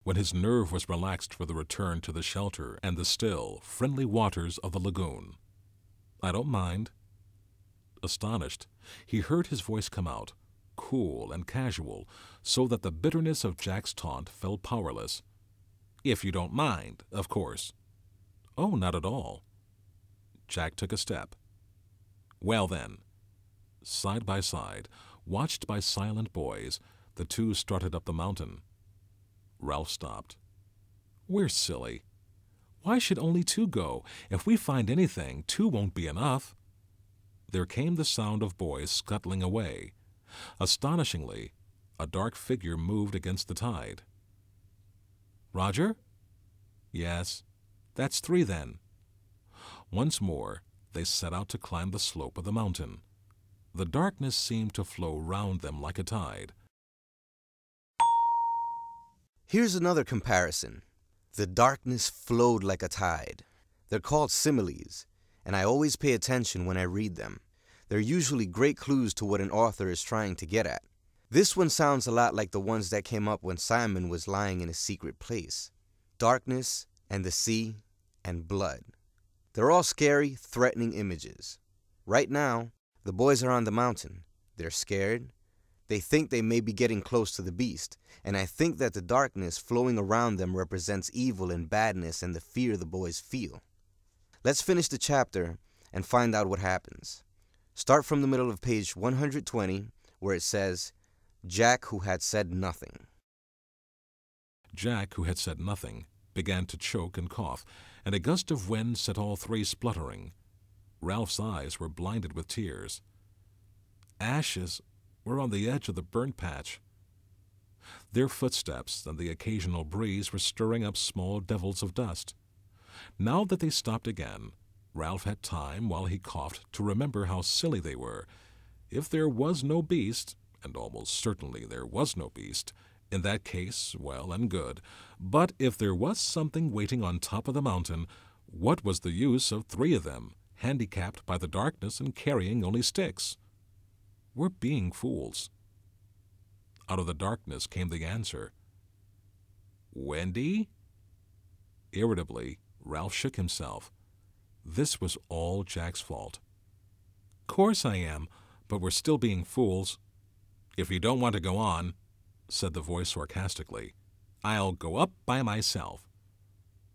when his nerve was relaxed for the return to the shelter and the still, friendly waters of the lagoon. "I don't mind." Astonished, he heard his voice come out, cool and casual, so that the bitterness of Jack's taunt fell powerless. "If you don't mind, of course." "Oh, not at all." Jack took a step. "Well then." Side by side, watched by silent boys, the two strutted up the mountain. Ralph stopped. "We're silly. Why should only two go? If we find anything, two won't be enough." There came the sound of boys scuttling away. Astonishingly, a dark figure moved against the tide. "Roger?" "Yes." "That's three, then." Once more, they set out to climb the slope of the mountain. The darkness seemed to flow round them like a tide. Here's another comparison. The darkness flowed like a tide. They're called similes, and I always pay attention when I read them. They're usually great clues to what an author is trying to get at. This one sounds a lot like the ones that came up when Simon was lying in a secret place. Darkness, and the sea, and blood. They're all scary, threatening images. Right now, the boys are on the mountain. They're scared. They think they may be getting close to the beast, and I think that the darkness flowing around them represents evil and badness and the fear the boys feel. Let's finish the chapter and find out what happens. Start from the middle of page 120, where it says, Jack, who had said nothing. Jack, who had said nothing, began to choke and cough, and a gust of wind set all three spluttering. Ralph's eyes were blinded with tears. Ashes were on the edge of the burnt patch. Their footsteps and the occasional breeze were stirring up small devils of dust. Now that they stopped again, Ralph had time, while he coughed, to remember how silly they were. If there was no beast, and almost certainly there was no beast, in that case, well and good. But if there was something waiting on top of the mountain, what was the use of three of them, handicapped by the darkness and carrying only sticks? We're being fools. Out of the darkness came the answer. "Wendy?" Irritably, Ralph shook himself. This was all Jack's fault. "Course I am, but we're still being fools." "If you don't want to go on," said the voice sarcastically, "I'll go up by myself."